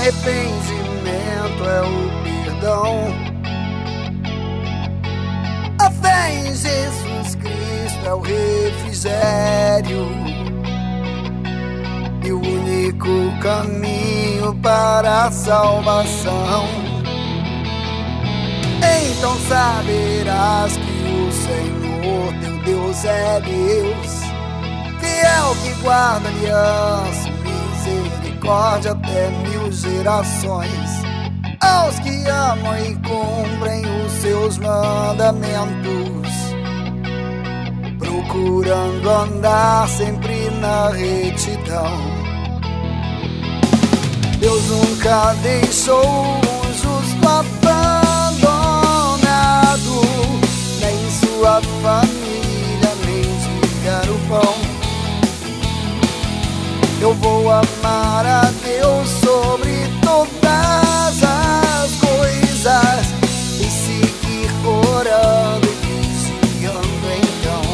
arrependimento é o perdão. A fé em Jesus Cristo é o refrigério e o único caminho para a salvação. Então saberás que o Senhor teu Deus é Deus, fiel que guarda aliança, misericórdia até 1000 gerações, aos que amam e cumprem os seus mandamentos, procurando andar sempre na retidão. Deus nunca deixou um justo abandonado, nem sua família mendigar o pão. Eu vou amar a Deus sobre todas as coisas e seguir orando e vigiando então.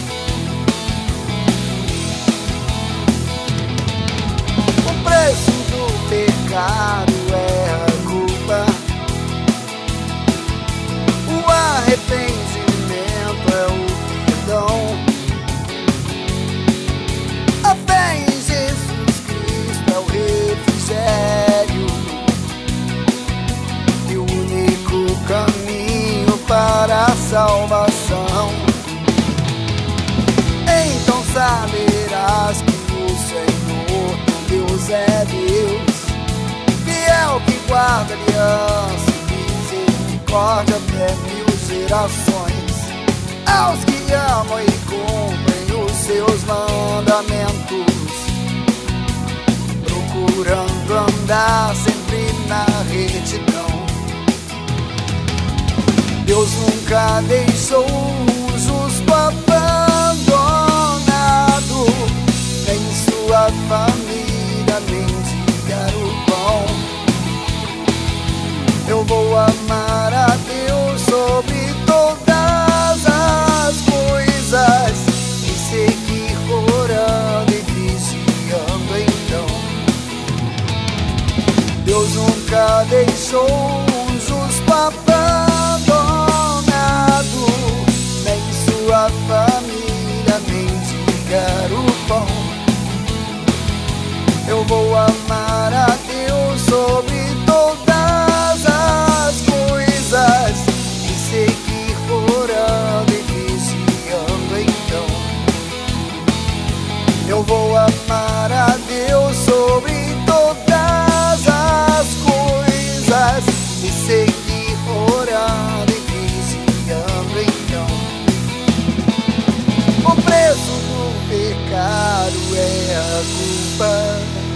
O preço do pecado é a culpa, o arrependimento é o perdão. A fé em Jesus Cristo é o refrigério e o único caminho para a salvação. Então saberás que o Senhor teu Deus é Deus, fiel que guarda aliança e misericórdia até 1000 gerações, aos que amam e cumprem os seus mandamentos, procurando andar sempre na retidão. Deus nunca deixou o justo abandonado, nem sua família mendigar o pão. Eu vou amar a Deus sobre todas as coisas e seguir orando e vigiando então. Deus nunca deixou um justo abandonado, nem sua família mendigar o pão. Eu vou amar a Deus sobre todas as coisas e seguir orando e vigiando então. Eu vou amar a Deus sobre todas as coisas e seguir orando e vigiando então. O preço do pecado é a culpa,